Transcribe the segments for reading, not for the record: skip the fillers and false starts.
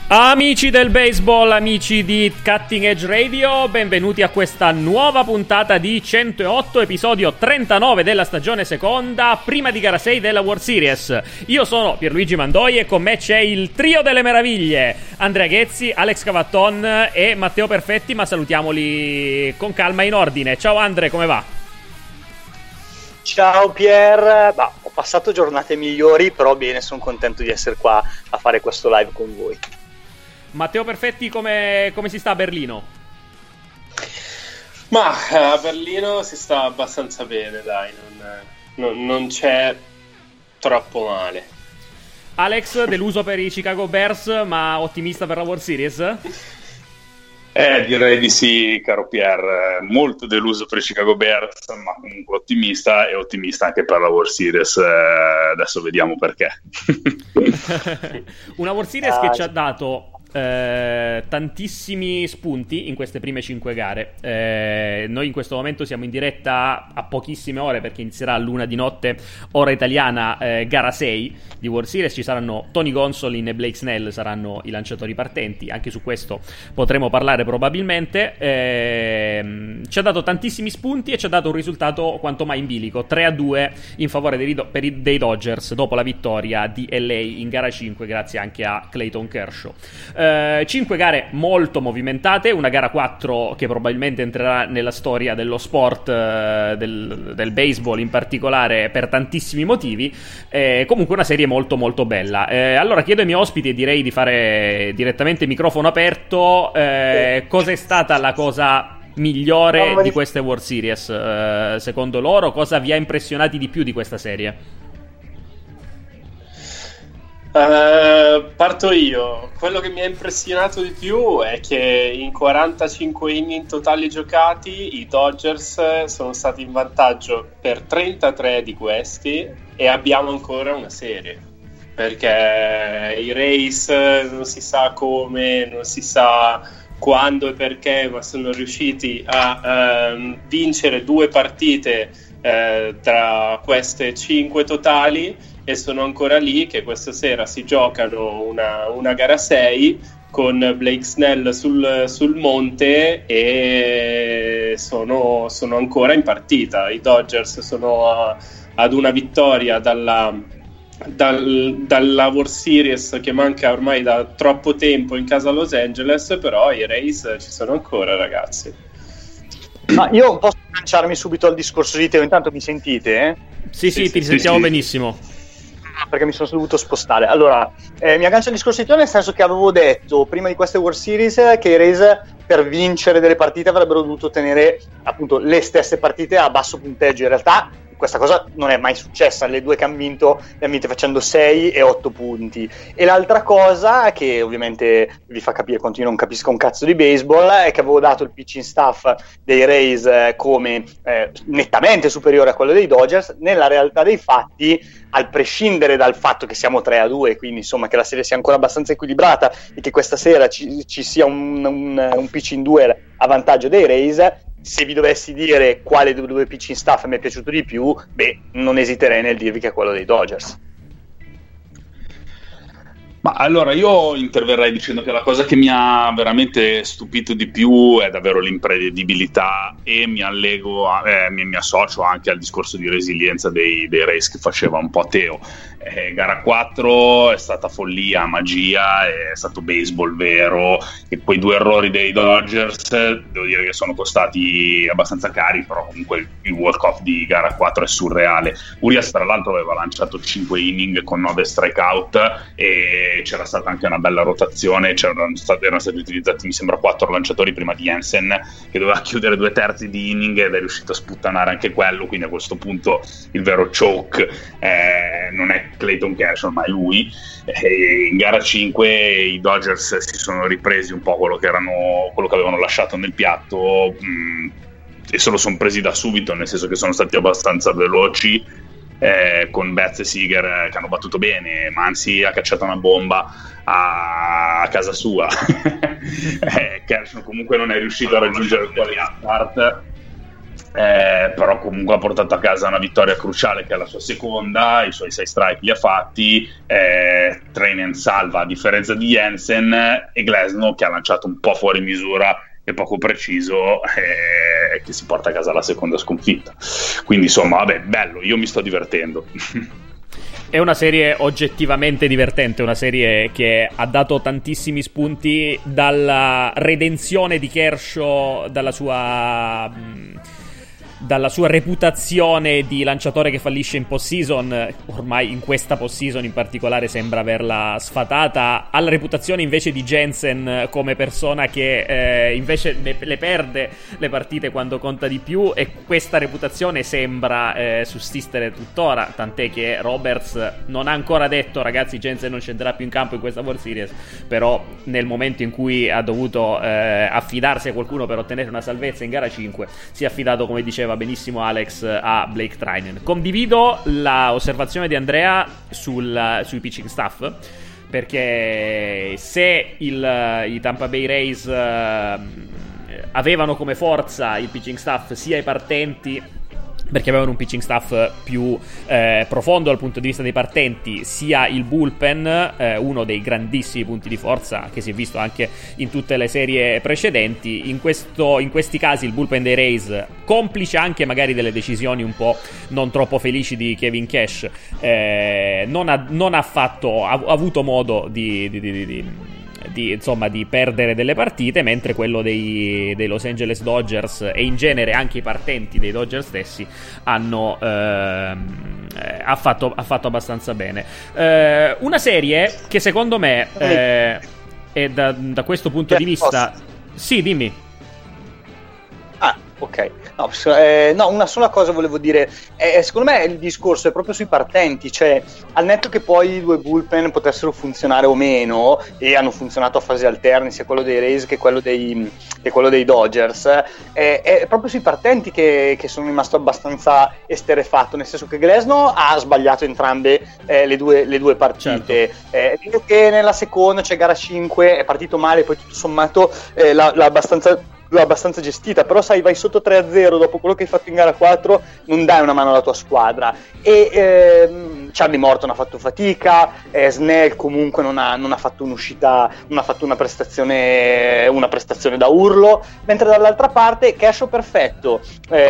Amici del baseball, amici di Cutting Edge Radio, benvenuti a questa nuova puntata di 108, episodio 39 della stagione seconda, prima di gara 6 della World Series. Io sono Pierluigi Mandoi e con me c'è il trio delle meraviglie, Andrea Ghezzi, Alex Cavatton e Matteo Perfetti, ma salutiamoli con calma in ordine. Ciao Andre, come va? Ciao Pier, ho passato giornate migliori, però bene, sono contento di essere qua a fare questo live con voi. Matteo Perfetti, come si sta a Berlino? Ma a Berlino si sta abbastanza bene, dai, non c'è troppo male. Alex, deluso per i Chicago Bears, ma ottimista per la World Series? Direi di sì, caro Pier, molto deluso per i Chicago Bears, ma comunque ottimista e ottimista anche per la World Series, adesso vediamo perché. Una World Series che ci ha dato tantissimi spunti in queste prime 5 gare. Noi in questo momento siamo in diretta a pochissime ore perché inizierà all'1 di notte ora italiana, gara 6 di World Series. Ci saranno Tony Gonsolin e Blake Snell, saranno i lanciatori partenti, anche su questo potremo parlare probabilmente. Ci ha dato tantissimi spunti e ci ha dato un risultato quanto mai in bilico, 3-2 in favore dei Dodgers dopo la vittoria di LA in gara 5 grazie anche a Clayton Kershaw. 5 gare molto movimentate, una gara 4 che probabilmente entrerà nella storia dello sport, del baseball in particolare, per tantissimi motivi. Comunque una serie molto molto bella. Allora chiedo ai miei ospiti e direi di fare direttamente microfono aperto. Cosa è stata la cosa migliore di queste World Series secondo loro? Cosa vi ha impressionati di più di questa serie? Parto io. Quello che mi ha impressionato di più è che in 45 inning totali giocati i Dodgers sono stati in vantaggio per 33 di questi e abbiamo ancora una serie, perché i Rays non si sa come, non si sa quando e perché, ma sono riusciti a vincere 2 partite tra queste 5 totali e sono ancora lì che questa sera si giocano una gara 6 con Blake Snell sul monte e sono ancora in partita. I Dodgers sono ad una vittoria dalla World Series che manca ormai da troppo tempo in casa a Los Angeles, però i Rays ci sono ancora, ragazzi. Ma io posso lanciarmi subito al discorso di Teo, intanto mi sentite? Sì, ti sentiamo benissimo. Perché mi sono dovuto spostare. Allora, mi aggancio al discorso di Teo, nel senso che avevo detto prima di queste World Series che i Rays per vincere delle partite avrebbero dovuto tenere appunto le stesse partite a basso punteggio. In realtà questa cosa non è mai successa, le 2 che hanno vinto le hanno vinte facendo 6 e 8 punti. E l'altra cosa che ovviamente vi fa capire quanto io non capisco un cazzo di baseball è che avevo dato il pitching staff dei Rays come nettamente superiore a quello dei Dodgers. Nella realtà dei fatti, al prescindere dal fatto che siamo 3-2, quindi insomma che la serie sia ancora abbastanza equilibrata e che questa sera ci sia un pitching duel a vantaggio dei Rays, se vi dovessi dire quale dei 2 pitching staff mi è piaciuto di più, non esiterei nel dirvi che è quello dei Dodgers. Ma allora io interverrei dicendo che la cosa che mi ha veramente stupito di più è davvero l'imprevedibilità, e mi associo anche al discorso di resilienza dei Rays che faceva un po' Teo. Gara 4 è stata follia, magia, è stato baseball vero, e quei 2 errori dei Dodgers devo dire che sono costati abbastanza cari, però comunque il walk-off di gara 4 è surreale. Urias tra l'altro aveva lanciato 5 inning con 9 strikeout e c'era stata anche una bella rotazione, erano stati utilizzati mi sembra 4 lanciatori prima di Jensen, che doveva chiudere 2/3 di inning ed è riuscito a sputtanare anche quello, quindi a questo punto il vero choke non è Clayton Kershaw ma è lui. In gara 5 i Dodgers si sono ripresi un po' quello che avevano lasciato nel piatto e se lo sono presi da subito, nel senso che sono stati abbastanza veloci, con Betts e Seager che hanno battuto bene. Mansi ha cacciato una bomba a casa sua. Kershaw comunque non è riuscito a raggiungere il quality start però comunque ha portato a casa una vittoria cruciale che è la sua seconda, i suoi 6 strike li ha fatti, Treinen salva a differenza di Jensen, e Glasnow che ha lanciato un po' fuori misura e poco preciso, che si porta a casa la seconda sconfitta. Quindi insomma, vabbè, bello, io mi sto divertendo. È una serie oggettivamente divertente, una serie che ha dato tantissimi spunti dalla redenzione di Kershaw, dalla sua reputazione di lanciatore che fallisce in postseason. Ormai in questa postseason in particolare sembra averla sfatata, alla reputazione invece di Jensen come persona che invece le perde le partite quando conta di più, e questa reputazione sembra sussistere tuttora, tant'è che Roberts non ha ancora detto ragazzi Jensen non scenderà più in campo in questa World Series, però nel momento in cui ha dovuto affidarsi a qualcuno per ottenere una salvezza in gara 5 si è affidato, come diceva benissimo Alex, a Blake Treinen. Condivido l'osservazione di Andrea sui pitching staff, perché se i Tampa Bay Rays avevano come forza il pitching staff sia i partenti, perché avevano un pitching staff più profondo dal punto di vista dei partenti, sia il bullpen, uno dei grandissimi punti di forza che si è visto anche in tutte le serie precedenti. In questi casi il bullpen dei Rays, complice anche magari delle decisioni un po' non troppo felici di Kevin Cash, non ha avuto modo di perdere delle partite, mentre quello dei Los Angeles Dodgers e in genere anche i partenti dei Dodgers stessi hanno ha fatto abbastanza bene. Una serie che secondo me è da questo punto di vista... Sì, dimmi. Ok, no, una sola cosa volevo dire, secondo me il discorso è proprio sui partenti, cioè al netto che poi i due bullpen potessero funzionare o meno, e hanno funzionato a fasi alterne sia quello dei Rays che quello dei Dodgers, è proprio sui partenti che sono rimasto abbastanza esterefatto, nel senso che Glasnow ha sbagliato entrambe le due partite. Certo. Dico che nella seconda, cioè gara 5, è partito male, poi tutto sommato l'ha abbastanza gestita, però sai, vai sotto 3-0 dopo quello che hai fatto in gara 4, non dai una mano alla tua squadra, e Charlie Morton ha fatto fatica, Snell comunque non ha fatto un'uscita, non ha fatto una prestazione da urlo, mentre dall'altra parte Kershaw perfetto,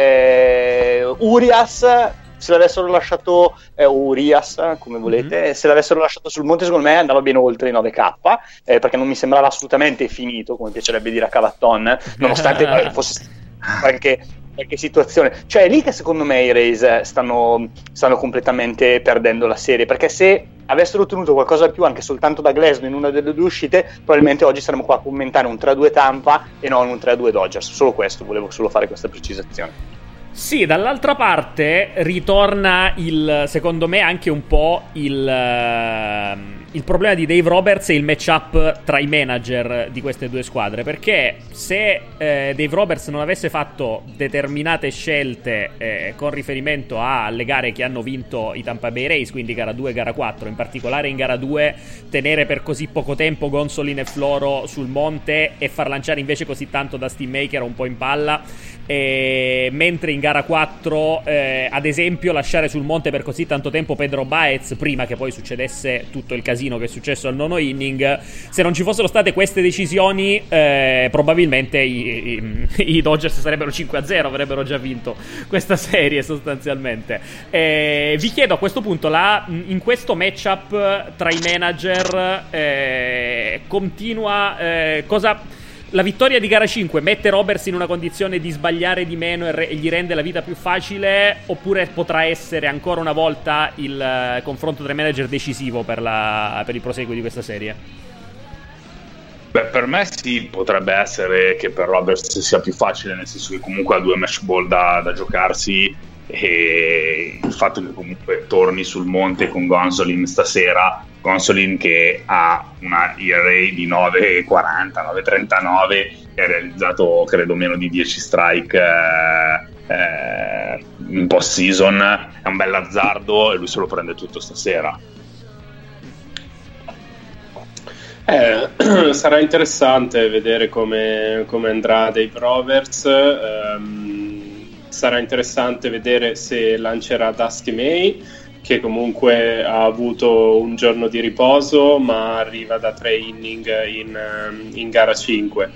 Urias, se l'avessero lasciato Urias, come volete, se l'avessero lasciato sul monte, secondo me andava ben oltre i 9K, perché non mi sembrava assolutamente finito, come piacerebbe dire a Cavaton, nonostante fosse qualche situazione. Cioè è lì che secondo me i Rays stanno completamente perdendo la serie, perché se avessero ottenuto qualcosa di più anche soltanto da Glasnow in una delle due uscite, probabilmente oggi saremmo qua a commentare un 3-2 Tampa e non un 3-2 Dodgers. Solo questo, volevo solo fare questa precisazione. Sì, dall'altra parte ritorna secondo me anche un po' il problema di Dave Roberts e il matchup tra i manager di queste due squadre, perché se Dave Roberts non avesse fatto determinate scelte con riferimento alle gare che hanno vinto i Tampa Bay Rays, quindi gara 2 e gara 4, in particolare in gara 2 tenere per così poco tempo Gonsolin e Floro sul monte e far lanciare invece così tanto Dustin Maker un po' in palla, mentre in gara 4 ad esempio lasciare sul monte per così tanto tempo Pedro Baez prima che poi succedesse tutto il casino che è successo al nono inning, se non ci fossero state queste decisioni probabilmente i Dodgers sarebbero 5-0, avrebbero già vinto questa serie sostanzialmente. Vi chiedo a questo punto, in questo matchup tra i manager continua cosa... La vittoria di gara 5 mette Roberts in una condizione di sbagliare di meno e gli rende la vita più facile, oppure potrà essere ancora una volta il confronto tra i manager decisivo per il proseguo di questa serie? Beh, per me sì, potrebbe essere che per Roberts sia più facile, nel senso che comunque ha 2 match ball da giocarsi, e il fatto che comunque torni sul monte con Gonsolin stasera, Gonsolin che ha una ERA di 9.40, 9.39 e ha realizzato credo meno di 10 strike in post season, è un bel azzardo e lui se lo prende tutto stasera. Sarà interessante vedere come andrà Dave Roberts. sarà interessante vedere se lancerà Dusty May, che comunque ha avuto un giorno di riposo ma arriva da 3 inning in gara 5.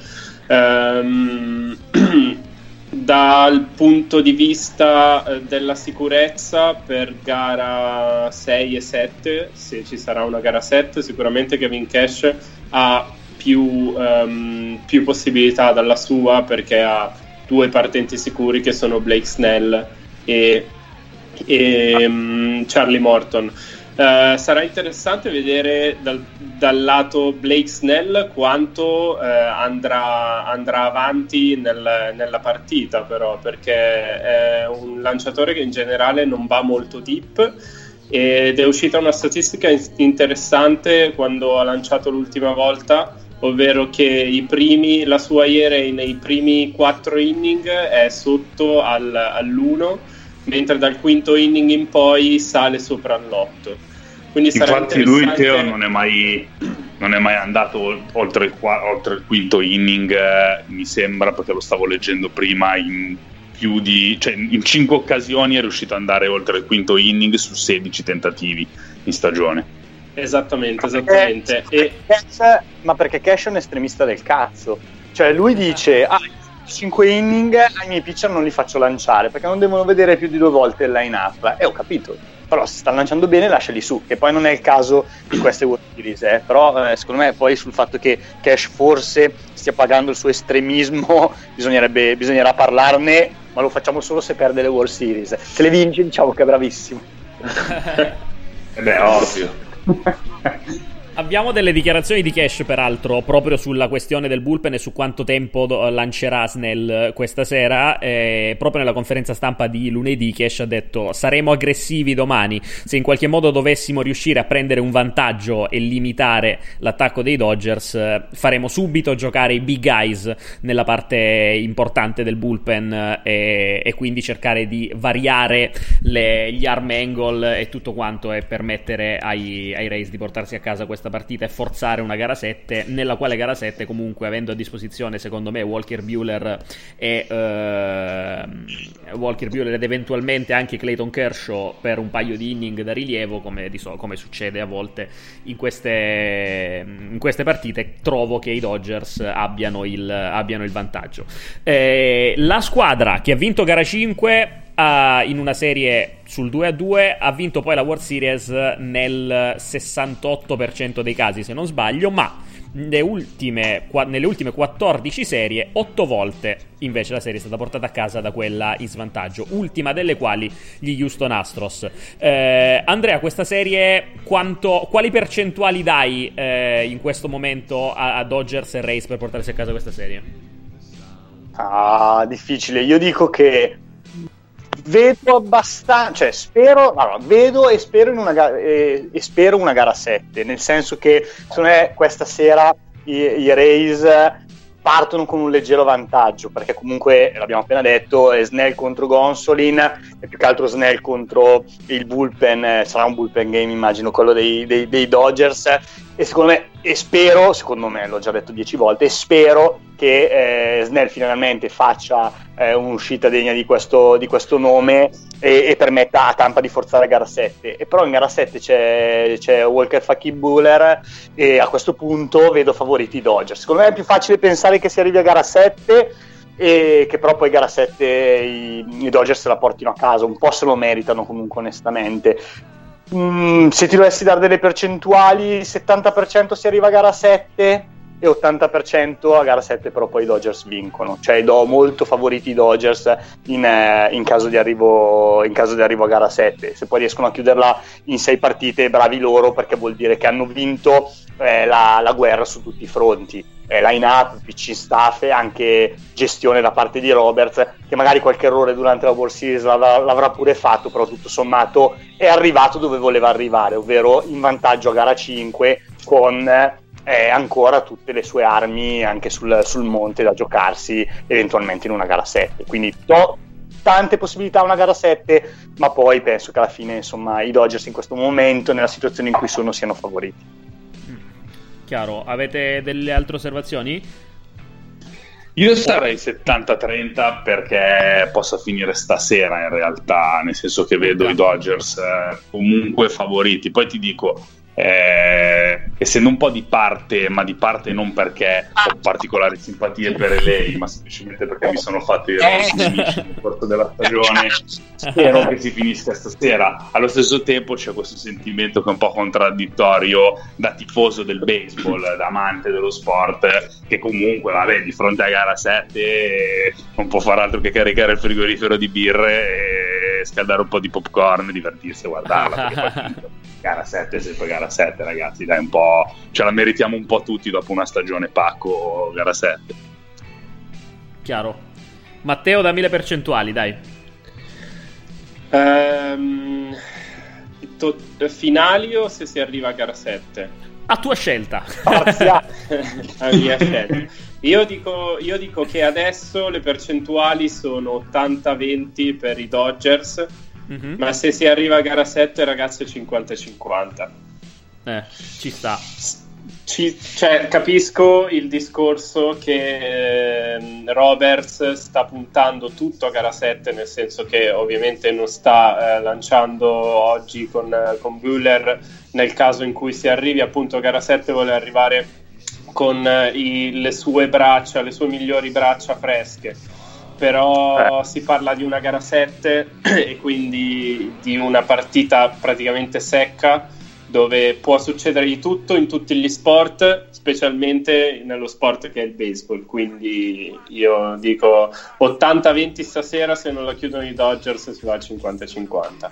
Dal punto di vista della sicurezza, per gara 6 e 7, se ci sarà una gara 7, sicuramente Kevin Cash ha più possibilità dalla sua, perché ha 2 partenti sicuri che sono Blake Snell e Charlie Morton. Sarà interessante vedere dal lato Blake Snell quanto andrà avanti nella partita, però, perché è un lanciatore che in generale non va molto deep, ed è uscita una statistica interessante quando ha lanciato l'ultima volta, ovvero che la sua ERA nei primi 4 inning è sotto all'1, mentre dal quinto inning in poi sale sopra l'8. Quindi infatti lui, Teo, non è mai andato oltre il quinto inning, mi sembra, perché lo stavo leggendo prima, in 5 occasioni è riuscito ad andare oltre il quinto inning su 16 tentativi in stagione. Esattamente. Ma perché Cash è un estremista del cazzo, cioè lui dice 5 inning ai miei pitcher non li faccio lanciare perché non devono vedere più di 2 volte il line-up, ho capito, però se stanno lanciando bene lasciali su, che poi non è il caso di queste World Series, però secondo me poi sul fatto che Cash forse stia pagando il suo estremismo bisognerà parlarne, ma lo facciamo solo se perde le World Series. Se le vince diciamo che è bravissimo. Ovvio. Abbiamo delle dichiarazioni di Cash, peraltro, proprio sulla questione del bullpen e su quanto tempo lancerà Snell questa sera. Proprio nella conferenza stampa di lunedì Cash ha detto: saremo aggressivi domani, se in qualche modo dovessimo riuscire a prendere un vantaggio e limitare l'attacco dei Dodgers, faremo subito giocare i big guys nella parte importante del bullpen, e quindi cercare di variare gli arm angle e tutto quanto, e permettere ai Rays di portarsi a casa questa partita e forzare una gara 7, nella quale gara 7 comunque, avendo a disposizione secondo me Walker Buehler ed eventualmente anche Clayton Kershaw per un paio di inning da rilievo, come succede a volte in queste partite, trovo che i Dodgers abbiano il vantaggio. La squadra che ha vinto gara 5 in una serie sul 2-2 ha vinto poi la World Series nel 68% dei casi, se non sbaglio, ma nelle ultime 14 serie 8 volte invece la serie è stata portata a casa da quella in svantaggio, ultima delle quali gli Houston Astros. Andrea, questa serie quali percentuali dai in questo momento a Dodgers e Rays per portarsi a casa questa serie? Difficile. Io dico che vedo abbastanza, vedo e spero una gara 7, nel senso che secondo me questa sera i Rays partono con un leggero vantaggio, perché comunque l'abbiamo appena detto, è Snell contro Gonsolin e più che altro Snell contro il bullpen, sarà un bullpen game immagino quello dei Dodgers, e secondo me l'ho già detto 10 volte, e spero che Snell finalmente faccia un'uscita degna di questo nome e permetta a Tampa di forzare gara 7. E però in gara 7 c'è Walker Fakir Buehler, e a questo punto vedo favoriti i Dodgers. Secondo me è più facile pensare che si arrivi a gara 7 e che però poi gara 7 i Dodgers se la portino a casa, un po' se lo meritano comunque onestamente. Se ti dovessi dare delle percentuali, 70% si arriva a gara 7 e 80% a gara 7, però poi i Dodgers vincono, cioè do molto favoriti i Dodgers in caso di arrivo a gara 7. Se poi riescono a chiuderla in 6 partite, bravi loro, perché vuol dire che hanno vinto la guerra su tutti i fronti, line up, pitching staff e anche gestione da parte di Roberts, che magari qualche errore durante la World Series l'avrà pure fatto, però tutto sommato è arrivato dove voleva arrivare, ovvero in vantaggio a gara 5 con ancora tutte le sue armi anche sul monte da giocarsi eventualmente in una gara 7. Quindi do tante possibilità a una gara 7, ma poi penso che alla fine insomma i Dodgers in questo momento, nella situazione in cui sono, siano favoriti. Chiaro. Avete delle altre osservazioni? Io sarei 70-30 perché possa finire stasera in realtà, nel senso che vedo i Dodgers comunque favoriti. Poi ti dico, essendo un po' di parte, ma di parte non perché ho particolari simpatie per lei, ma semplicemente perché mi sono fatto i nemici nel corso della stagione, spero che si finisca stasera. Allo stesso tempo c'è questo sentimento che è un po' contraddittorio da tifoso del baseball, da amante dello sport, che comunque vabbè, di fronte a gara 7 non può far altro che caricare il frigorifero di birre e scaldare un po' di popcorn e divertirsi a guardarla, perché poi gara 7 è sempre gara 7, ragazzi, dai, un po' ce la meritiamo un po' tutti dopo una stagione pacco gara 7. Chiaro. Matteo, dammi le percentuali, dai. Finali o se si arriva a gara 7? A tua scelta. A mia scelta. Io dico che adesso le percentuali sono 80-20 per i Dodgers. Mm-hmm. Ma se si arriva a gara 7, ragazzi, è 50-50. Ci sta. Cioè, capisco il discorso che Roberts sta puntando tutto a gara 7, nel senso che ovviamente non sta lanciando oggi con Buehler. Nel caso in cui si arrivi appunto a gara 7 vuole arrivare con le sue braccia, le sue migliori braccia fresche. Però si parla di una gara 7 e quindi di una partita praticamente secca, dove può succedere di tutto in tutti gli sport, specialmente nello sport che è il baseball. Quindi io dico 80-20 stasera, se non la chiudono i Dodgers si va al 50-50.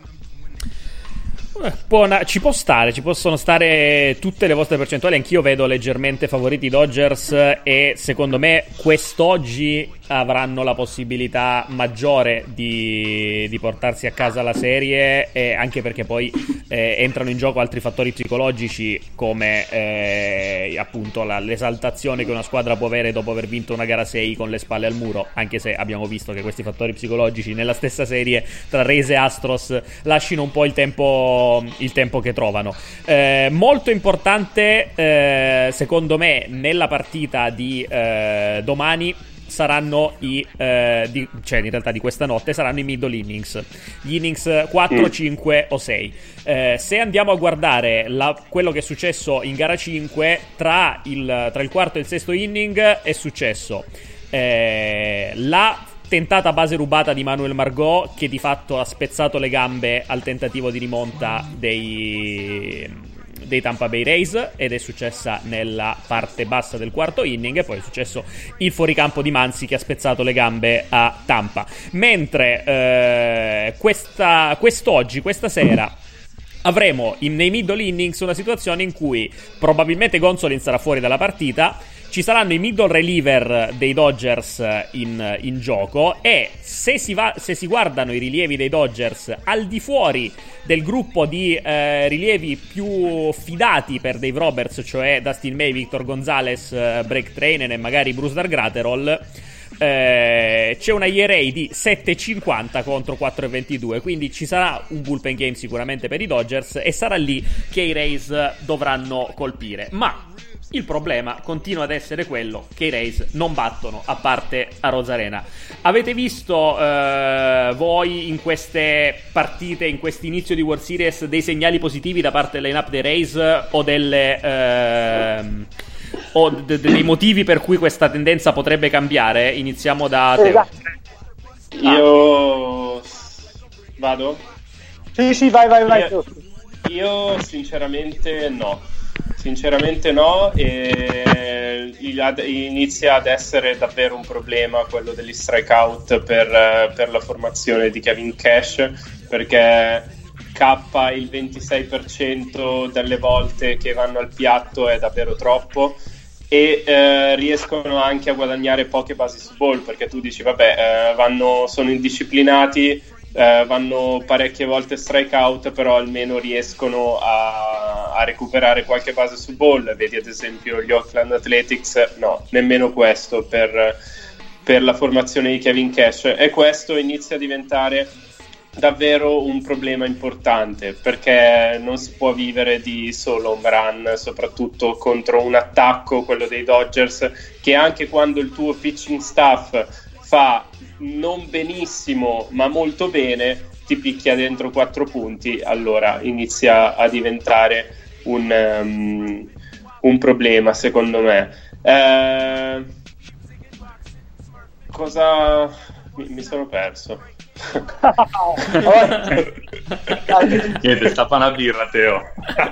Ci può stare, ci possono stare tutte le vostre percentuali. Anch'io vedo leggermente favoriti i Dodgers e secondo me quest'oggi avranno la possibilità maggiore di portarsi a casa la serie, e anche perché poi entrano in gioco altri fattori psicologici come appunto l'esaltazione che una squadra può avere dopo aver vinto una gara 6 con le spalle al muro, anche se abbiamo visto che questi fattori psicologici nella stessa serie tra Rays e Astros lasciano un po' il tempo che trovano. Molto importante secondo me nella partita di domani saranno cioè in realtà di questa notte saranno i middle innings, gli innings 4, 5 o 6. Se andiamo a guardare quello che è successo in gara 5, tra il quarto e il sesto inning è successo la tentata base rubata di Manuel Margot, che di fatto ha spezzato le gambe al tentativo di rimonta dei Tampa Bay Rays, ed è successa nella parte bassa del quarto inning, e poi è successo il fuoricampo di Mansi che ha spezzato le gambe a Tampa. Mentre questa sera avremo nei middle innings una situazione in cui probabilmente Gonsolin sarà fuori dalla partita. Ci saranno i middle reliever dei Dodgers in gioco, e se si guardano i rilievi dei Dodgers al di fuori del gruppo di rilievi più fidati per Dave Roberts, cioè Dustin May, Victor Gonzalez, Blake Treinen e magari Brusdar Graterol, c'è una ERA di 7,50 contro 4,22, quindi ci sarà un bullpen game sicuramente per i Dodgers, e sarà lì che i Rays dovranno colpire. Ma il problema continua ad essere quello che i Rays non battono, a parte a Rosarena. Avete visto voi in queste partite, in questo inizio di World Series, dei segnali positivi da parte del line-up dei Rays, o dei motivi per cui questa tendenza potrebbe cambiare? Iniziamo da Teo. Io vado? Sì, vai. Io sinceramente no, e inizia ad essere davvero un problema quello degli strikeout per la formazione di Kevin Cash, perché il 26% delle volte che vanno al piatto è davvero troppo, e riescono anche a guadagnare poche basi su ball, perché tu dici vabbè, sono indisciplinati, vanno parecchie volte strikeout, però almeno riescono a recuperare qualche base su ball. Vedi ad esempio gli Oakland Athletics, no, nemmeno questo per la formazione di Kevin Cash, e questo inizia a diventare davvero un problema importante, perché non si può vivere di solo home run, soprattutto contro un attacco, quello dei Dodgers, che anche quando il tuo pitching staff fa non benissimo ma molto bene, ti picchia dentro 4 punti, allora inizia a diventare un problema, secondo me. Cosa mi sono perso? Niente, stappa una birra, Teo.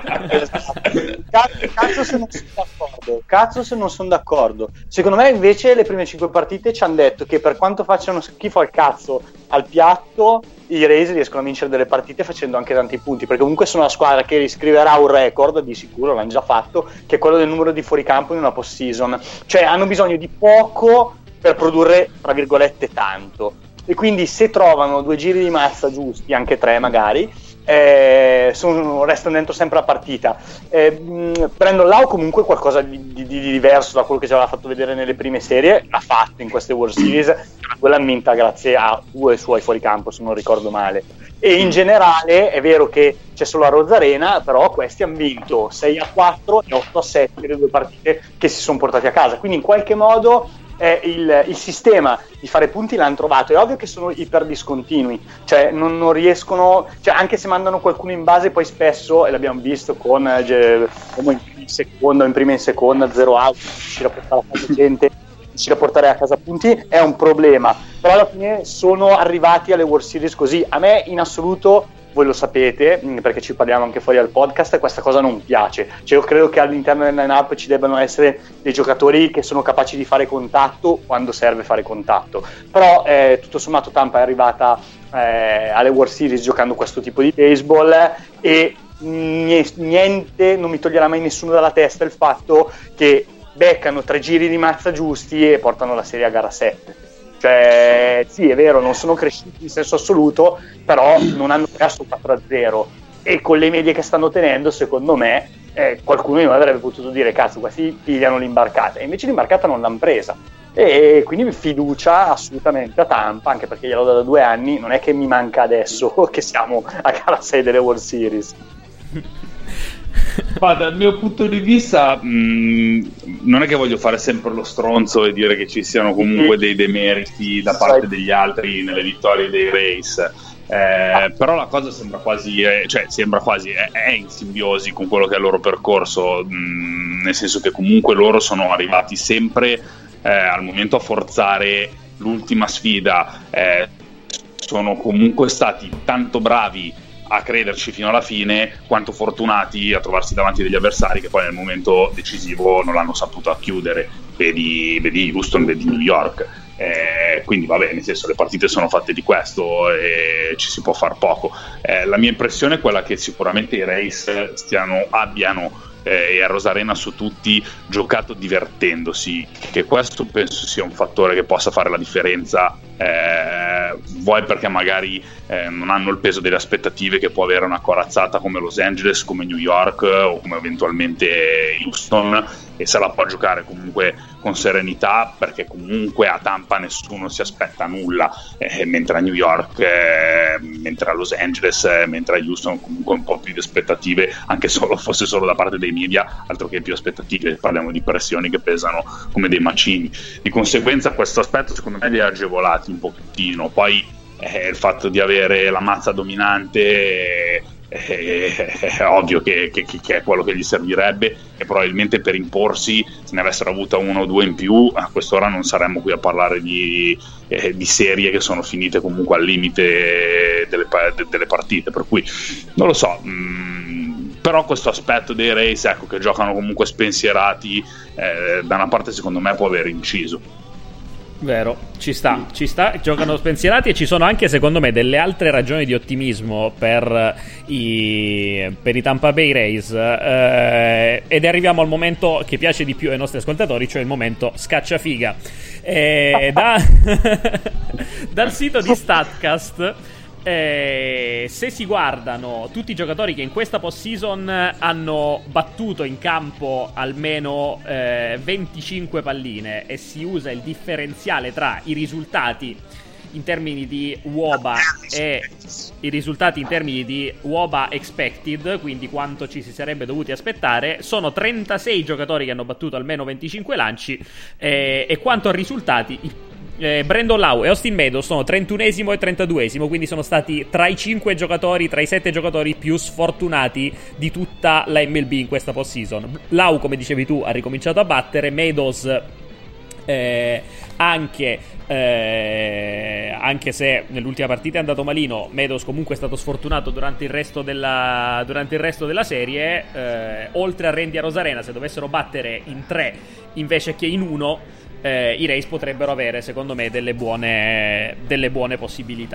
Cazzo se non sono d'accordo. Secondo me invece le prime 5 partite ci hanno detto che per quanto facciano schifo al cazzo al piatto, i Rays riescono a vincere delle partite facendo anche tanti punti, perché comunque sono una squadra che riscriverà un record, di sicuro l'hanno già fatto, che è quello del numero di fuoricampo in una postseason. Cioè hanno bisogno di poco per produrre, tra virgolette, tanto. E quindi se trovano 2 giri di mazza giusti, anche 3 magari, restano dentro sempre la partita. Brandon Lau comunque qualcosa di diverso da quello che ci aveva fatto vedere nelle prime serie l'ha fatto in queste World Series, quella vinta grazie a 2 suoi fuoricampo, se non ricordo male. E in generale è vero che c'è solo la Rosarena, però questi hanno vinto 6-4 e 8-7 le 2 partite che si sono portati a casa, quindi in qualche modo il sistema di fare punti l'hanno trovato. È ovvio che sono iper discontinui, cioè non riescono, cioè anche se mandano qualcuno in base, poi spesso, e l'abbiamo visto con in prima e in seconda 0 out, riuscire a portare a casa gente, riuscire a portare a casa punti è un problema, però alla fine sono arrivati alle World Series così. A me in assoluto, voi lo sapete perché ci parliamo anche fuori dal podcast, questa cosa non piace. Cioè io credo che all'interno del line-up ci debbano essere dei giocatori che sono capaci di fare contatto quando serve fare contatto, però tutto sommato Tampa è arrivata alle World Series giocando questo tipo di baseball e niente, non mi toglierà mai nessuno dalla testa il fatto che beccano 3 giri di mazza giusti e portano la serie a gara 7. Cioè, sì, è vero, non sono cresciuti in senso assoluto, però non hanno perso 4-0 e con le medie che stanno tenendo, secondo me, qualcuno di noi avrebbe potuto dire cazzo, questi pigliano l'imbarcata, e invece l'imbarcata non l'hanno presa. E quindi fiducia assolutamente a Tampa, anche perché glielo do da 2 anni, non è che mi manca adesso che siamo a gara 6 delle World Series. Ma dal mio punto di vista non è che voglio fare sempre lo stronzo e dire che ci siano comunque dei demeriti da parte degli altri nelle vittorie dei Rays, però la cosa sembra quasi è in simbiosi con quello che è il loro percorso, nel senso che comunque loro sono arrivati sempre al momento a forzare l'ultima sfida, sono comunque stati tanto bravi a crederci fino alla fine quanto fortunati a trovarsi davanti degli avversari che poi nel momento decisivo non l'hanno saputo chiudere. Vedi Houston, vedi New York, quindi vabbè, nel senso, le partite sono fatte di questo e ci si può far poco. La mia impressione è quella che sicuramente i Rays abbiano e a Rosarena su tutti giocato divertendosi, che questo penso sia un fattore che possa fare la differenza, vuoi perché magari non hanno il peso delle aspettative che può avere una corazzata come Los Angeles, come New York o come eventualmente Houston, e se la può giocare comunque con serenità, perché comunque a Tampa nessuno si aspetta nulla, mentre a New York, mentre a Los Angeles, mentre a Houston comunque un po' più di aspettative, anche solo fosse solo da parte dei media, altro che più aspettative, parliamo di pressioni che pesano come dei macini. Di conseguenza questo aspetto secondo me li ha agevolati un pochettino. Poi il fatto di avere la mazza dominante è ovvio che è quello che gli servirebbe, e probabilmente per imporsi, se ne avessero avuta 1 o 2 in più, a quest'ora non saremmo qui a parlare di serie che sono finite comunque al limite delle partite, per cui non lo so. Però questo aspetto dei Rays, ecco, che giocano comunque spensierati, da una parte secondo me può aver inciso. Vero, ci sta, giocano spensierati, e ci sono anche secondo me delle altre ragioni di ottimismo per i Tampa Bay Rays, ed arriviamo al momento che piace di più ai nostri ascoltatori, cioè il momento scacciafiga. Dal sito di Statcast, se si guardano tutti i giocatori che in questa postseason hanno battuto in campo almeno 25 palline, e si usa il differenziale tra i risultati in termini di WOBA e i risultati in termini di WOBA expected, quindi quanto ci si sarebbe dovuti aspettare, sono 36 giocatori che hanno battuto almeno 25 lanci, e quanto a risultati Brandon Lau e Austin Meadows sono 31esimo e 32esimo, quindi sono stati tra i 5 giocatori, tra i 7 giocatori più sfortunati di tutta la MLB in questa postseason. Lau, come dicevi tu, ha ricominciato a battere, Meadows anche se nell'ultima partita è andato malino, Meadows comunque è stato sfortunato durante il resto della serie. Oltre a Randy Arozarena, se dovessero battere in 3 invece che in 1, i Rays potrebbero avere, secondo me, delle buone possibilità.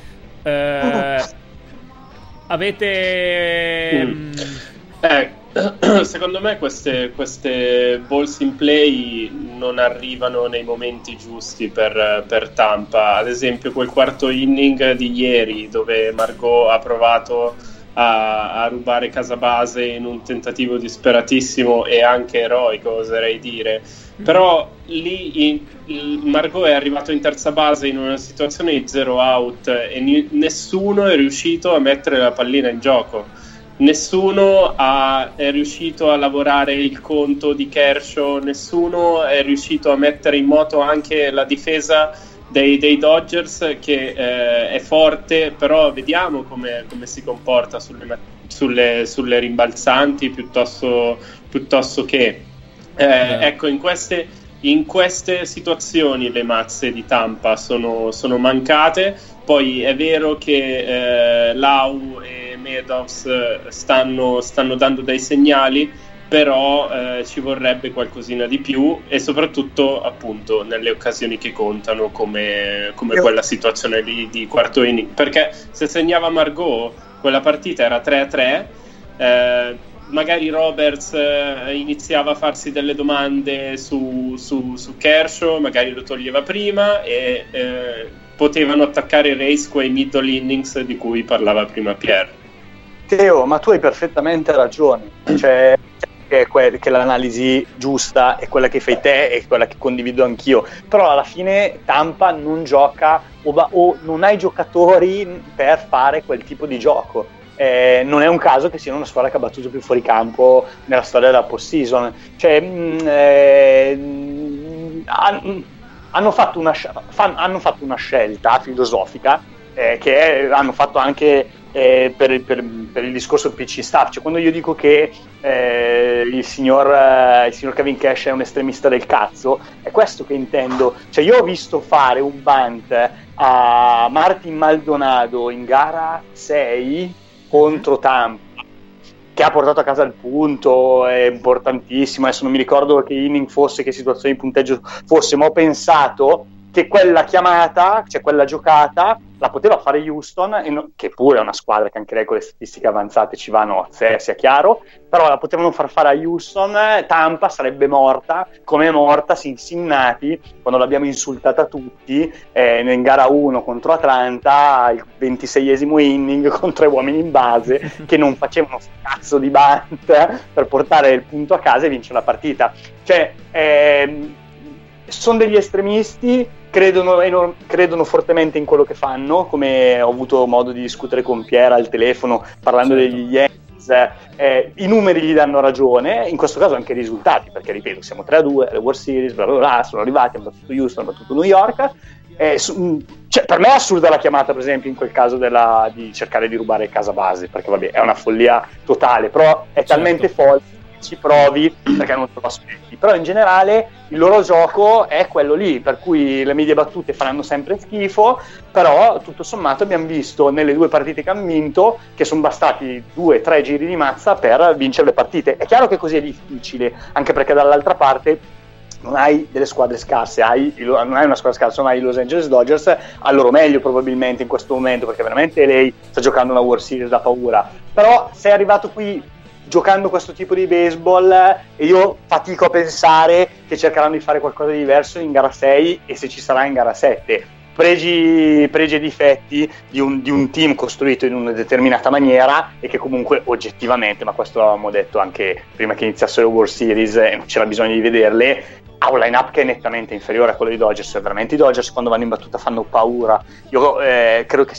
Avete secondo me queste balls in play non arrivano nei momenti giusti per Tampa. Ad esempio quel quarto inning di ieri, dove Margot ha provato a rubare casa base in un tentativo disperatissimo e anche eroico, oserei dire. Però lì Margot è arrivato in terza base in una situazione di 0 out e nessuno è riuscito a mettere la pallina in gioco. Nessuno è riuscito a lavorare il conto di Kershaw, nessuno è riuscito a mettere in moto anche la difesa dei Dodgers, che è forte, però vediamo come si comporta sulle rimbalzanti piuttosto che ecco, in queste situazioni le mazze di Tampa sono mancate. Poi è vero che Lau e Meadows stanno dando dei segnali, però ci vorrebbe qualcosina di più, e soprattutto appunto nelle occasioni che contano, come quella situazione lì di quarto inning, perché se segnava Margot quella partita era 3-3. Magari Roberts iniziava a farsi delle domande su Kershaw, magari lo toglieva prima e potevano attaccare i Rays quei middle innings di cui parlava prima Pierre. Teo, ma tu hai perfettamente ragione, cioè che l'analisi giusta è quella che fai te e quella che condivido anch'io, però alla fine Tampa non gioca o non ha i giocatori per fare quel tipo di gioco. Non è un caso che sia una squadra che ha battuto più fuori campo nella storia della postseason. Cioè, hanno fatto una scelta filosofica che hanno fatto anche per il discorso pitching staff. Cioè, quando io dico che il signor Kevin Cash è un estremista del cazzo, è questo che intendo. Cioè, io ho visto fare un bunt a Martin Maldonado in gara 6 contro Tampa, che ha portato a casa il punto, è importantissimo. Adesso non mi ricordo che inning fosse, che situazione di punteggio fosse, ma ho pensato che quella chiamata, cioè quella giocata, la poteva fare Houston, che pure è una squadra che anche lei con le statistiche avanzate ci va a nozze, sia chiaro, però la potevano far fare a Houston. Tampa sarebbe morta, come è morta Cincinnati quando l'abbiamo insultata tutti in gara 1 contro Atlanta, il 26esimo inning con 3 uomini in base che non facevano cazzo di bunt per portare il punto a casa e vincere la partita. Cioè sono degli estremisti, credono fortemente in quello che fanno, come ho avuto modo di discutere con Pierre al telefono parlando degli Yankees. I numeri gli danno ragione, in questo caso anche i risultati, perché ripeto, siamo 3-2 alle World Series, bla bla bla, sono arrivati, hanno battuto Houston, hanno battuto New York. Cioè, per me è assurda la chiamata, per esempio, in quel caso di cercare di rubare casa base, perché vabbè, è una follia totale, però è talmente folle, ci provi perché non te lo aspetti. Però in generale il loro gioco è quello lì, per cui le medie battute faranno sempre schifo, però tutto sommato abbiamo visto nelle 2 partite che hanno vinto che sono bastati 2-3 giri di mazza per vincere le partite. È chiaro che così è difficile, anche perché dall'altra parte non hai delle squadre scarse, non hai una squadra scarsa, non hai i Los Angeles Dodgers al loro meglio probabilmente in questo momento, perché veramente lei sta giocando una World Series da paura. Però sei arrivato qui giocando questo tipo di baseball e io fatico a pensare che cercheranno di fare qualcosa di diverso in gara 6 e se ci sarà in gara 7. Pregi e difetti di un team costruito in una determinata maniera e che comunque oggettivamente, ma questo l'avevamo detto anche prima che iniziasse le World Series e non c'era bisogno di vederle, ha un line-up che è nettamente inferiore a quello dei Dodgers. Veramente i Dodgers quando vanno in battuta fanno paura. Io credo che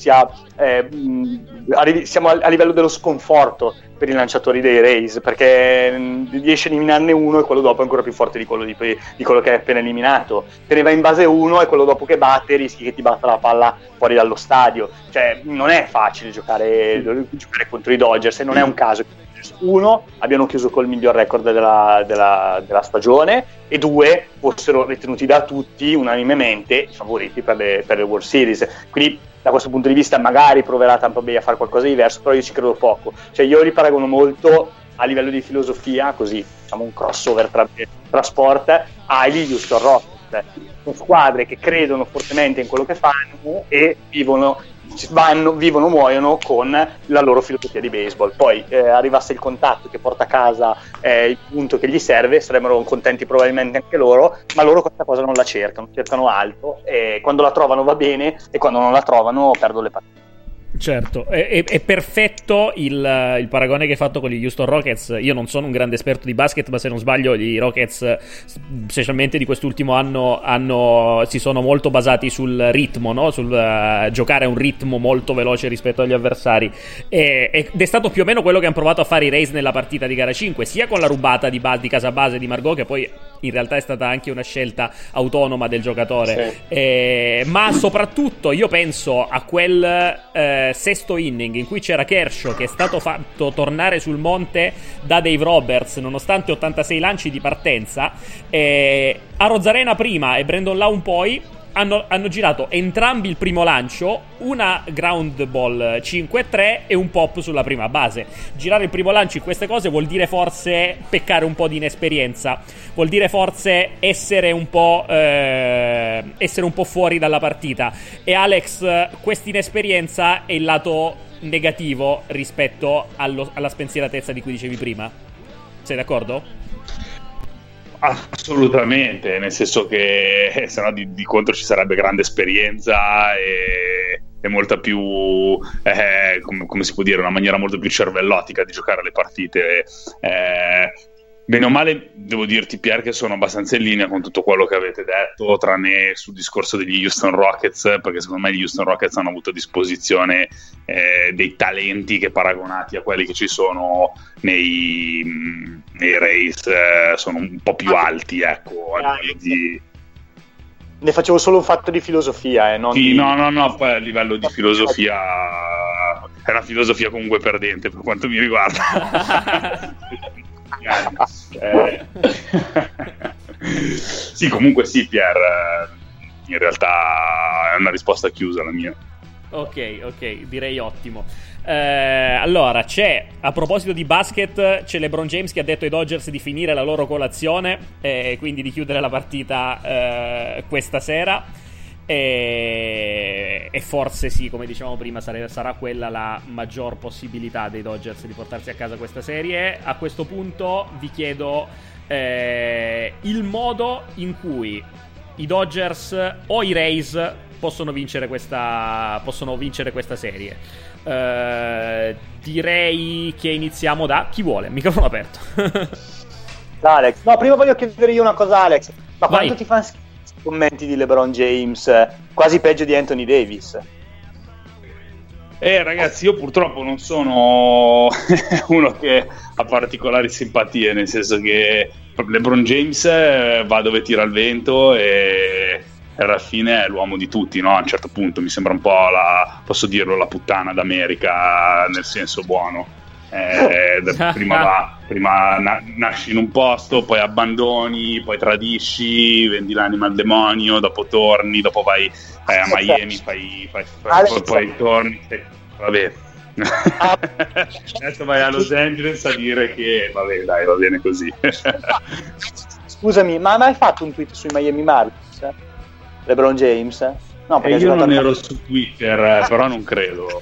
siamo a livello dello sconforto per i lanciatori dei Rays, perché riesce a eliminarne uno e quello dopo è ancora più forte di quello che hai appena eliminato. Te ne va in base uno e quello dopo che batte rischi che ti batta la palla fuori dallo stadio. Cioè non è facile giocare contro i Dodgers, e non è un caso che uno, abbiano chiuso col miglior record della stagione, e due, fossero ritenuti da tutti unanimemente i favoriti per le World Series. Quindi da questo punto di vista magari proverà Tampa Bay a fare qualcosa di diverso, però io ci credo poco. Cioè io li paragono molto a livello di filosofia, così diciamo un crossover tra sport, agli Houston Rockets, squadre che credono fortemente in quello che fanno e vivono, muoiono con la loro filosofia di baseball. Poi arrivasse il contatto che porta a casa il punto che gli serve, sarebbero contenti probabilmente anche loro, ma loro questa cosa non la cercano alto, e quando la trovano va bene, e quando non la trovano perdono le partite. Certo, è perfetto il paragone che hai fatto con gli Houston Rockets. Io non sono un grande esperto di basket, ma se non sbaglio i Rockets, specialmente di quest'ultimo anno si sono molto basati sul ritmo, no? Sul giocare a un ritmo molto veloce rispetto agli avversari, ed è stato più o meno quello che hanno provato a fare i Rays nella partita di gara 5, sia con la rubata di casa base di Margot, che poi in realtà è stata anche una scelta autonoma del giocatore, sì. Ma soprattutto io penso a quel sesto inning in cui c'era Kershaw che è stato fatto tornare sul monte da Dave Roberts nonostante 86 lanci di partenza, a Rosarena prima e Brandon Lowe poi hanno girato entrambi il primo lancio, una ground ball 5-3 e un pop sulla prima base. Girare il primo lancio in queste cose vuol dire forse peccare un po' di inesperienza, vuol dire forse essere un po' fuori dalla partita, e Alex, questa inesperienza è il lato negativo rispetto alla spensieratezza di cui dicevi prima. Sei d'accordo? Assolutamente, nel senso che sennò di contro ci sarebbe grande esperienza e molta più come si può dire, una maniera molto più cervellotica di giocare le partite. Bene o male devo dirti, Pier, che sono abbastanza in linea con tutto quello che avete detto, tranne sul discorso degli Houston Rockets, perché secondo me gli Houston Rockets hanno avuto a disposizione dei talenti che, paragonati a quelli che ci sono nei Rays, sono un po' più alti, ecco, a livello di... Ne facevo solo un fatto di filosofia, non sì, di... no, poi a livello di filosofia è una filosofia comunque perdente per quanto mi riguarda. Sì, comunque sì, Pier, in realtà è una risposta chiusa la mia. Ok, direi ottimo. Allora, a proposito di basket, c'è LeBron James che ha detto ai Dodgers di finire la loro colazione e quindi di chiudere la partita questa sera. E forse sì, come dicevamo prima, sarà quella la maggior possibilità dei Dodgers di portarsi a casa questa serie. A questo punto vi chiedo il modo in cui i Dodgers o i Rays possono vincere questa serie. Direi che iniziamo da chi vuole, microfono aperto. Alex, no, prima voglio chiedere io una cosa, Alex, ma vai. Quanto ti fanno schifo i commenti di LeBron James, quasi peggio di Anthony Davis? Ragazzi, io purtroppo non sono uno che ha particolari simpatie, nel senso che LeBron James va dove tira il vento e alla fine è l'uomo di tutti, no? A un certo punto mi sembra un po' posso dirlo, la puttana d'America, nel senso buono. Prima nasci in un posto, poi abbandoni, poi tradisci, vendi l'anima al demonio, dopo torni, dopo vai a Miami, poi torni, vabbè. Adesso vai a Los Angeles a dire che vabbè, dai, va bene così. Scusami, ma hai mai fatto un tweet sui Miami Marlins, LeBron James? No, io non ero su Twitter, però non credo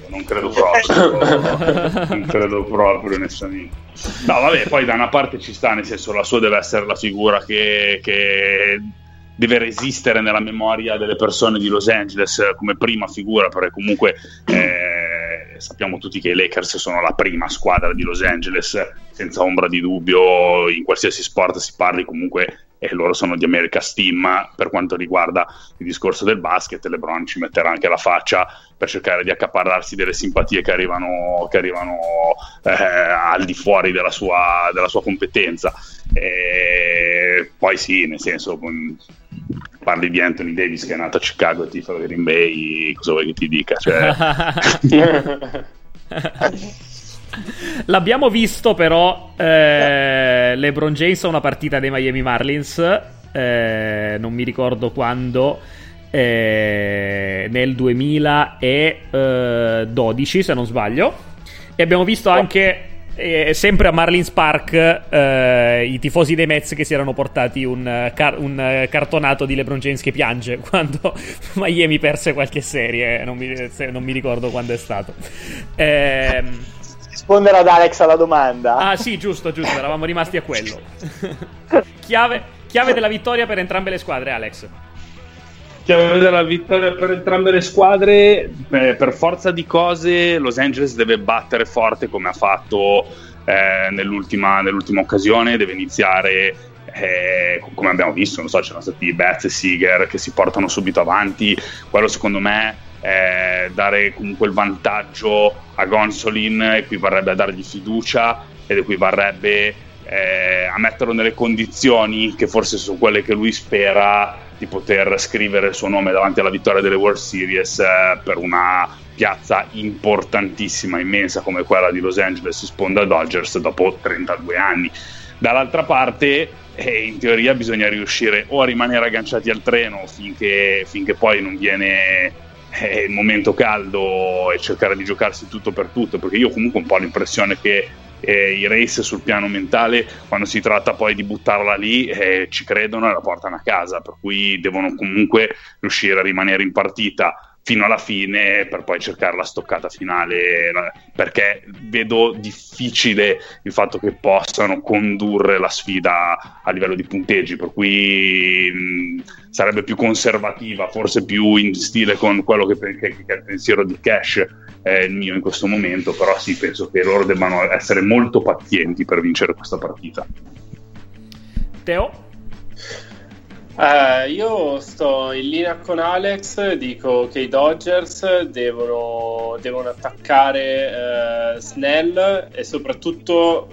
proprio, onestamente. No, vabbè, poi da una parte ci sta, nel senso, la sua deve essere la figura che deve resistere nella memoria delle persone di Los Angeles come prima figura, perché comunque sappiamo tutti che i Lakers sono la prima squadra di Los Angeles, senza ombra di dubbio, in qualsiasi sport si parli comunque, e loro sono di America's Team per quanto riguarda il discorso del basket. LeBron ci metterà anche la faccia per cercare di accaparrarsi delle simpatie che arrivano al di fuori della sua competenza. E poi sì, nel senso, parli di Anthony Davis che è nato a Chicago e tifa Green Bay, cosa vuoi che ti dica? Cioè... L'abbiamo visto però LeBron James a una partita dei Miami Marlins, non mi ricordo quando, nel 2012 se non sbaglio, e abbiamo visto anche sempre a Marlins Park i tifosi dei Mets che si erano portati un cartonato di LeBron James che piange quando Miami perse qualche serie, non mi ricordo quando è stato. Rispondere ad Alex alla domanda. Ah sì, giusto, eravamo rimasti a quello. chiave della vittoria per entrambe le squadre, Alex. Chiave della vittoria per entrambe le squadre, per forza di cose Los Angeles deve battere forte come ha fatto nell'ultima occasione, deve iniziare come abbiamo visto, non so, c'erano stati Betts e Seager che si portano subito avanti. Quello secondo me dare comunque il vantaggio a Gonsolin equivarrebbe a dargli fiducia ed equivarrebbe a metterlo nelle condizioni che forse sono quelle che lui spera, di poter scrivere il suo nome davanti alla vittoria delle World Series per una piazza importantissima, immensa come quella di Los Angeles in sponda Dodgers dopo 32 anni. Dall'altra parte in teoria bisogna riuscire o a rimanere agganciati al treno finché poi non viene il momento caldo e cercare di giocarsi tutto per tutto, perché io comunque ho un po' l'impressione che i Rays sul piano mentale, quando si tratta poi di buttarla lì, ci credono e la portano a casa, per cui devono comunque riuscire a rimanere in partita fino alla fine per poi cercare la stoccata finale, perché vedo difficile il fatto che possano condurre la sfida a livello di punteggi, per cui sarebbe più conservativa, forse più in stile con quello che è il pensiero di Cash, il mio in questo momento. Però sì, penso che loro debbano essere molto pazienti per vincere questa partita. Teo? Io sto in linea con Alex, dico che i Dodgers devono attaccare Snell e soprattutto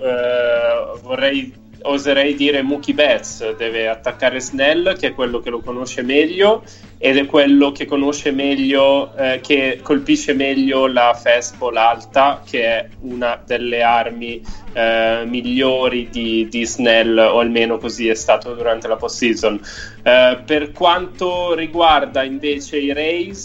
oserei dire Mookie Betts deve attaccare Snell, che è quello che lo conosce meglio ed è quello che conosce meglio, che colpisce meglio la fastball alta, che è una delle armi migliori di Snell, o almeno così è stato durante la postseason. Per quanto riguarda invece i Rays,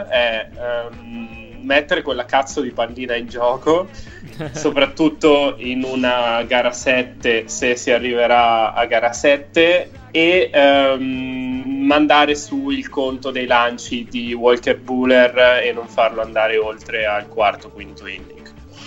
mettere quella cazzo di pallina in gioco, soprattutto in una gara 7, se si arriverà a gara 7, e mandare su il conto dei lanci di Walker Buehler e non farlo andare oltre al quarto-quinto inning.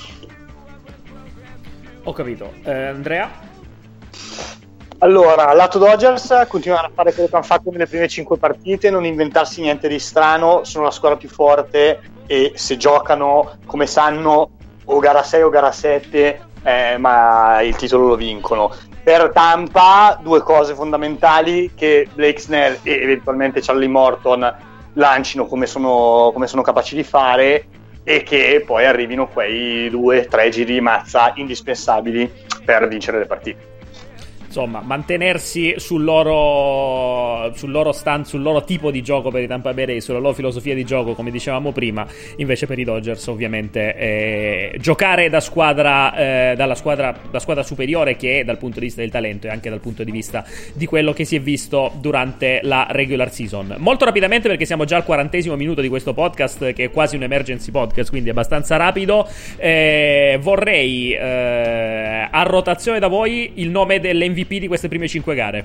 Ho capito. Andrea? Allora, lato Dodgers, continuano a fare quello che hanno fatto nelle prime 5 partite, non inventarsi niente di strano, sono la squadra più forte e se giocano come sanno o gara 6 o gara 7, ma il titolo lo vincono. Per Tampa, due cose fondamentali: che Blake Snell e eventualmente Charlie Morton lancino come sono capaci di fare, e che poi arrivino quei 2-3 giri di mazza indispensabili per vincere le partite. Insomma, mantenersi sul loro tipo di gioco per i Tampa Bay Rays, sulla loro filosofia di gioco, come dicevamo prima. Invece per i Dodgers ovviamente giocare da squadra superiore, che è dal punto di vista del talento e anche dal punto di vista di quello che si è visto durante la regular season. Molto rapidamente, perché siamo già al 40° minuto di questo podcast, che è quasi un emergency podcast, quindi abbastanza rapido, vorrei a rotazione da voi il nome dell'MVP di queste prime 5 gare.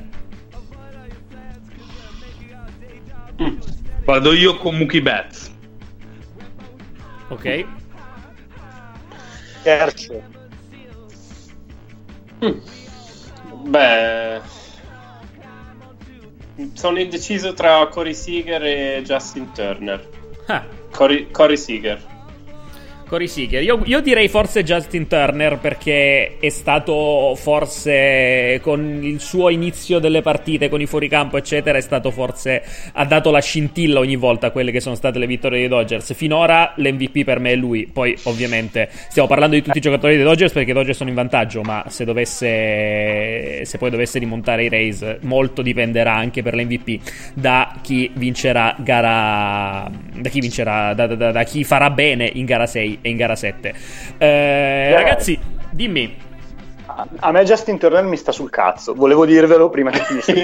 Vado io con Mookie Betts. Ok. Terzo. Beh, sono indeciso tra Corey Seager e Justin Turner. Corey Seager. Corey Seager. Io direi forse Justin Turner, perché è stato forse, con il suo inizio delle partite, con i fuoricampo eccetera, è stato forse, ha dato la scintilla ogni volta a quelle che sono state le vittorie dei Dodgers. Finora l'MVP per me è lui. Poi ovviamente stiamo parlando di tutti i giocatori dei Dodgers, perché i Dodgers sono in vantaggio, ma se poi dovesse rimontare i Rays, molto dipenderà anche per l'MVP da chi vincerà da chi farà bene in gara 6 e in gara 7. Ragazzi, dimmi. A me Justin Turner mi sta sul cazzo, volevo dirvelo prima che finissi.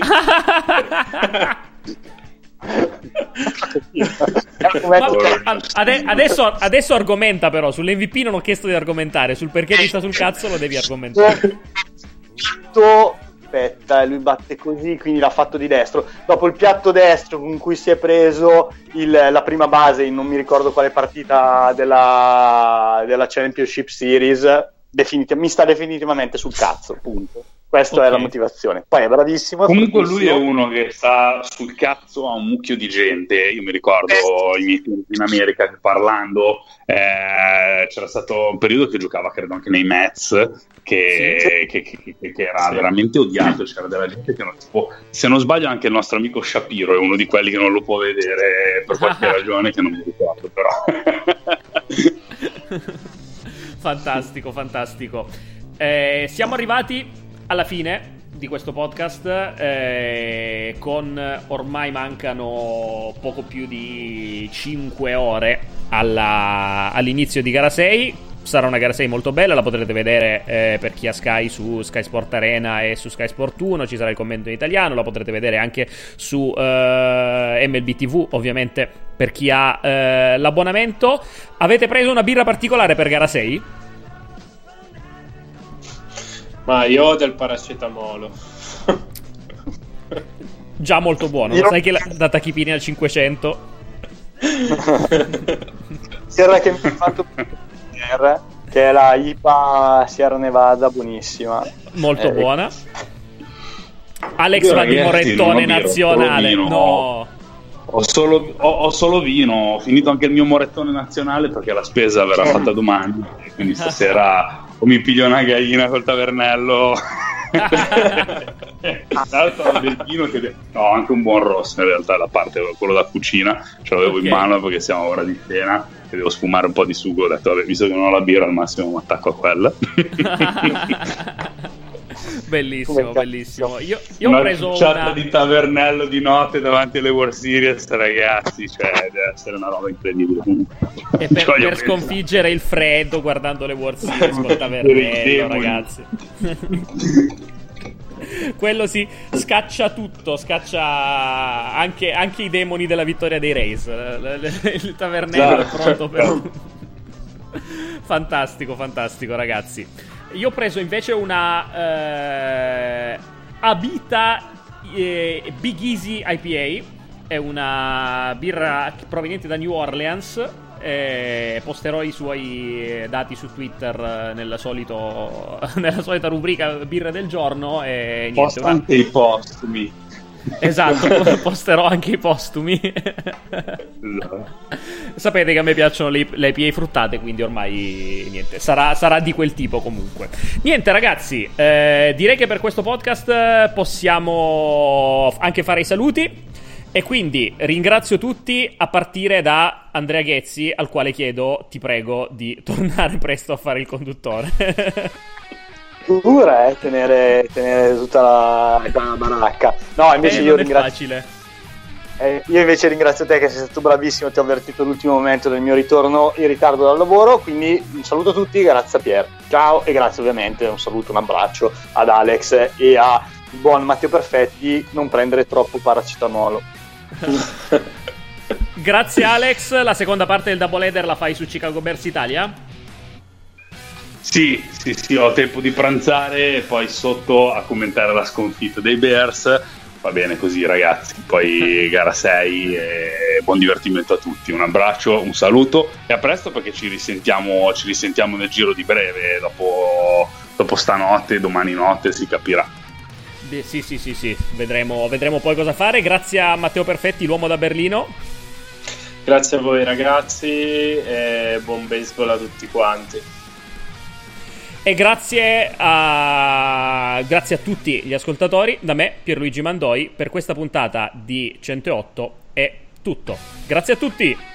Adesso argomenta, però sull'MVP non ho chiesto di argomentare, sul perché ti sta sul cazzo lo devi argomentare. Aspetta, lui batte così, quindi l'ha fatto di destro. Dopo il piatto destro con cui si è preso la prima base in non mi ricordo quale partita della Championship Series, mi sta definitivamente sul cazzo, punto. Questa è la motivazione. Poi è bravissimo. Comunque lui è uno che sta sul cazzo a un mucchio di gente. Io mi ricordo i miei tempi in America che parlando c'era stato un periodo che giocava credo anche nei Mets che era veramente odiato. C'era della gente che non, tipo, se non sbaglio anche il nostro amico Shapiro è uno di quelli che non lo può vedere per qualche ragione che non mi ricordo, però. Fantastico. Siamo arrivati alla fine di questo podcast, con ormai mancano poco più di 5 ore all'inizio di gara 6. Sarà una gara 6 molto bella, la potrete vedere per chi ha Sky su Sky Sport Arena e su Sky Sport 1, ci sarà il commento in italiano, la potrete vedere anche su MLB TV, ovviamente per chi ha l'abbonamento. Avete preso una birra particolare per gara 6? Ma io ho del paracetamolo. Già molto buono. Sai che da tachipini al 500. Sierra che mi ha fatto che è la IPA Sierra Nevada, buonissima, molto buona. Alex va di morettone nazionale. No, ho solo vino. Ho finito anche il mio morettone nazionale perché la spesa verrà fatta domani, quindi stasera o mi piglio una gallina col tavernello. Del vino no, anche un buon rosso in realtà, la parte quello da cucina ce l'avevo in mano perché siamo ora di cena e devo sfumare un po' di sugo. Ho detto vabbè, visto che non ho la birra al massimo mi attacco a quella. Bellissimo. Io ho preso una di tavernello di notte davanti alle World Series, ragazzi, cioè deve essere una roba incredibile. E per sconfiggere il freddo guardando le World Series col tavernello, ragazzi. Quello si scaccia tutto, scaccia anche i demoni della vittoria dei Rays. Il tavernello è pronto per fantastico, ragazzi. Io ho preso invece una Abita Big Easy IPA. È una birra proveniente da New Orleans. Posterò i suoi dati su Twitter nella solita rubrica birra del giorno. E niente, posto anche i postumi. Esatto, posterò anche i postumi. Sapete che a me piacciono le IPA fruttate, quindi ormai niente, sarà di quel tipo comunque. Niente ragazzi, direi che per questo podcast possiamo anche fare i saluti. E quindi ringrazio tutti, a partire da Andrea Ghezzi, al quale chiedo, ti prego, di tornare presto a fare il conduttore. Dura tenere tutta la baracca. No, invece io ringrazio. Facile. Io invece ringrazio te che sei stato bravissimo, ti ho avvertito l'ultimo momento del mio ritorno in ritardo dal lavoro, quindi un saluto a tutti, grazie a Pier. Ciao e grazie ovviamente, un saluto, un abbraccio ad Alex e a buon Matteo Perfetti, non prendere troppo paracetamolo. Grazie Alex, la seconda parte del Double Header la fai su Chicago Bears Italia? Sì, ho tempo di pranzare e poi sotto a commentare la sconfitta dei Bears. Va bene così ragazzi, poi gara 6 e buon divertimento a tutti, un abbraccio, un saluto e a presto perché ci risentiamo nel giro di breve, dopo stanotte, domani notte si capirà. Sì, vedremo poi cosa fare. Grazie a Matteo Perfetti, l'uomo da Berlino. Grazie a voi ragazzi e buon baseball a tutti quanti. E grazie a tutti gli ascoltatori. Da me, Pierluigi Mandoi, per questa puntata di 108 è tutto. Grazie a tutti!